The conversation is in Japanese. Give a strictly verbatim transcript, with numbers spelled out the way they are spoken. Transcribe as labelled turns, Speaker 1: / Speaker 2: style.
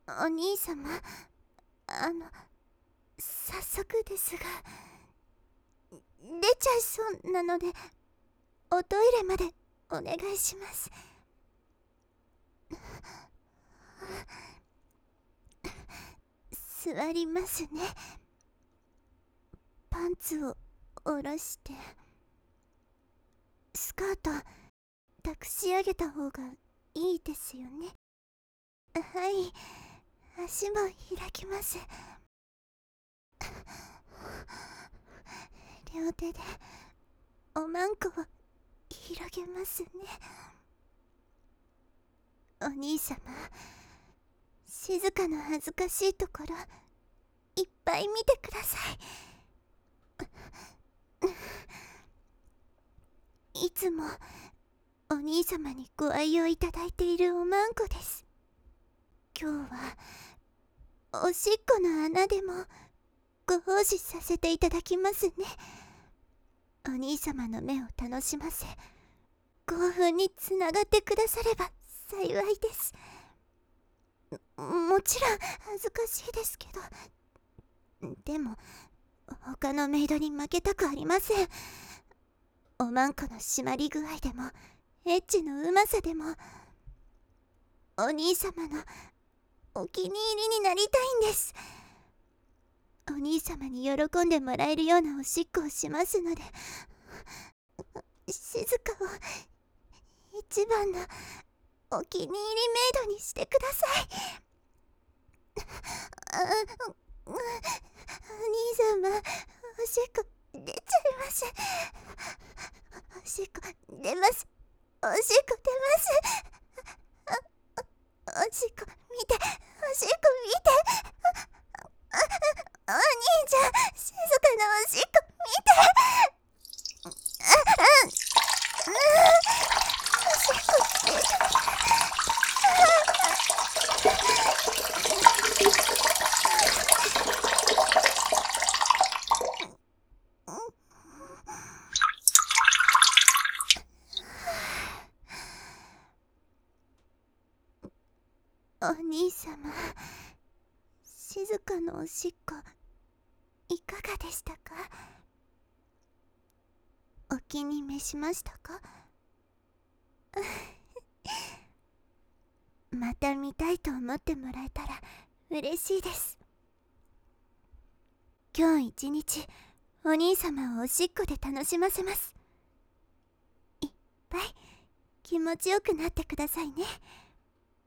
Speaker 1: お兄様、あの早速ですが、出ちゃいそうなのでおトイレまでお願いします。座りますね。パンツを下ろしてスカート抱し上げた方がいいですよね。はい、足も開きます。両手でおまんこを広げますね。お兄様、静かの恥ずかしいところいっぱい見てください。いつもお兄様にご愛用いただいているおまんこです。今日はおしっこの穴でもご奉仕させていただきますね。お兄様の目を楽しませ興奮につながってくだされば幸いです。 も, もちろん恥ずかしいですけど、でも他のメイドに負けたくありません。おまんこの締まり具合でもエッチのうまさでもお兄様のお気に入りになりたいんです。お兄様に喜んでもらえるようなおしっこをしますので、静かを一番のお気に入りメイドにしてください。あ、お兄様、おしっこ出ちゃいます。おしっこ出ます。おしっこ出ます。おしっこ見て、おしっこ見て。お兄ちゃん、静かなおしっこ見て。おしっこ出ちゃう。お兄様、静かのおしっこいかがでしたか？お気に召しましたか？また見たいと思ってもらえたら嬉しいです。今日一日お兄様をおしっこで楽しませます。いっぱい気持ちよくなってくださいね。